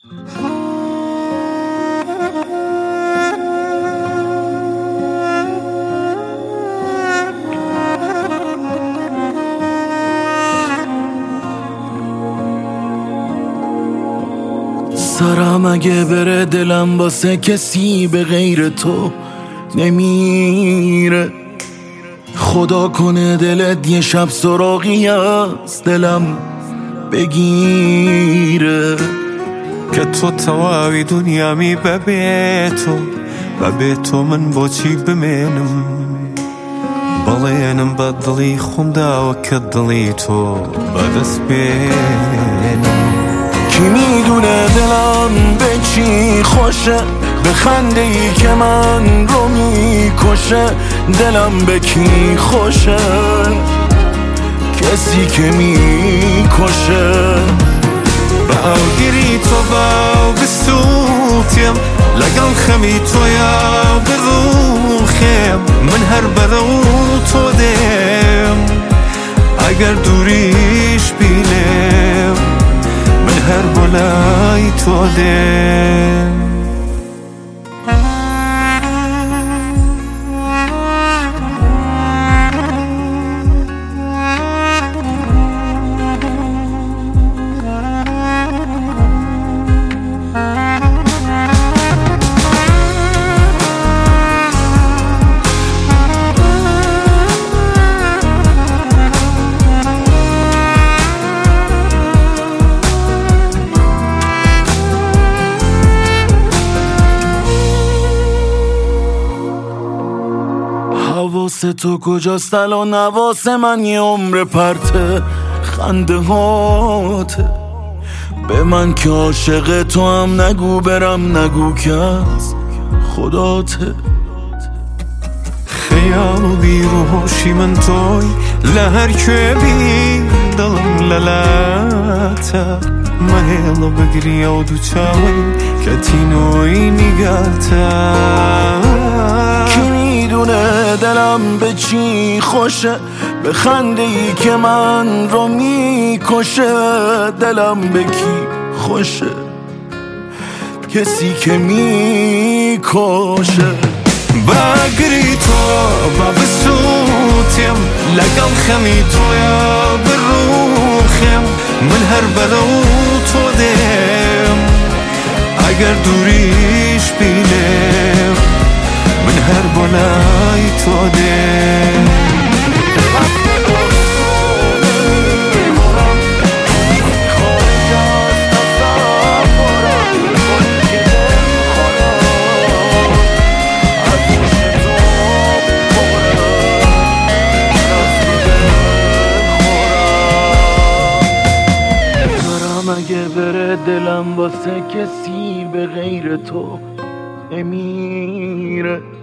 سرم اگه بره دلم واسه کسی به غیر تو نمیره. خدا کنه دلت یه شب سراغی از دلم بگیره که تو تواوی دنیامی ببێتۆ من بۆچی بمێنم بەڵێنم بە دڵی خۆمداوە کە دڵی تۆ بەدەست بێنم. کی میدونه دلم به چی خوشه، به خنده ای که من رو میکشه. دلم به کی خوشه؟ کسی که میکشه. باوگیری تۆ باو بسووتێم لەگەڵ خەمی تۆیا بڕوخێم من هەر بەرەو تۆ دێم ئەگەر دووریش بینێم من هەر بۆ لای تۆ دێم. حواس تو کجاست الان؟ حواس من یه عمر پرته خنده هاته. به من که عاشق تو هم نگو برم، نگو که از خداته. خەیاڵ و بیرۆشی من تۆی لە هەر کوێبی دڵم لەلاتە مەهێڵە بگریە و دوو چاوەی کە تینۆی نیگاتە. دلم به چی خوشه، به خنده ای که من رو میکشه. دلم به کی خوشه؟ کسی که میکشه. باگری تۆ با بسووتێم لەگەڵ خەمی تۆیا بڕوخێم من هەر بەرەو تۆ دێم ئەگەر دووریش بینێم من هەر بۆ لای تۆ دێم. اگه بره دلم واسه کسی به غیر تو نمیره.